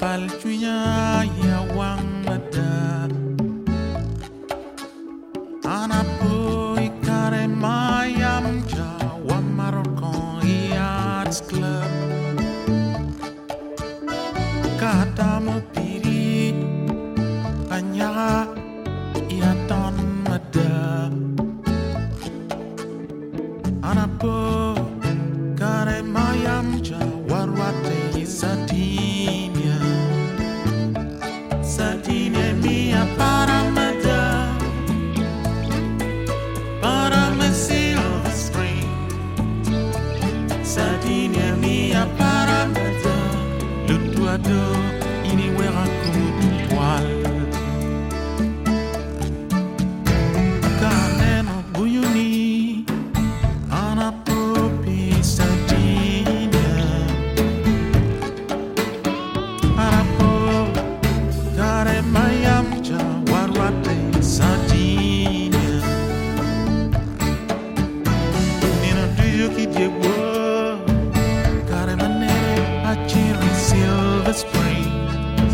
Palchuya ya wangada Anapoy kare mayam ja wa Moroccan Yachts Club Katamu piri anya ya ton mada Anapoy kare mayam ja warwate Sardinia Sardinia mia paramada Parama silver spring Sardinia mia paramada Lutuado anywhere I go to poil Caneno buyuni Anapopi Sardinia Arapo Kare mayam ja warwate Sardinia Nino duyo ki diego Kare manere achiri Silver Springs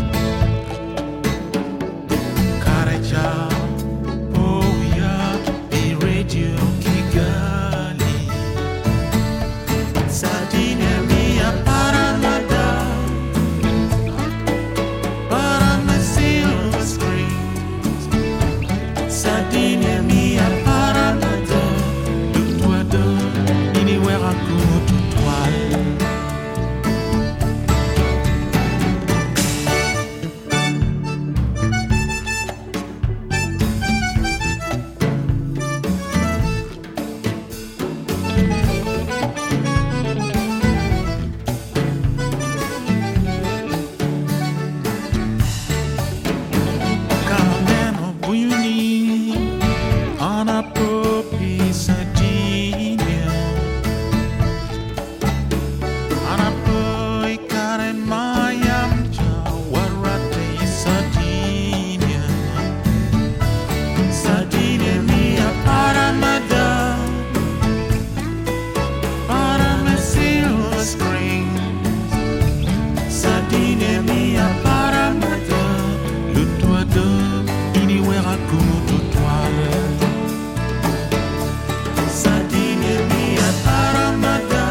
Kare ja Oya be radio Kigali Sardinia mia paramada Parama Silver Springs Sardinia mia paramada Lutuado anywhere I go to toile Caneno buyuni Anapopi Sardinia Anapoy kare mayam ja warwate Sardinia Sardinia mia paramada Parama Silver Springs Sardinia mia paramada Lutuado anywhere I go to toile Sardinia mia paramada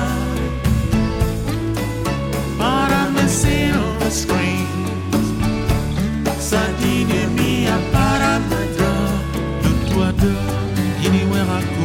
Parama Silver Springs Sardinia mia paramada Lutuado anywhere I go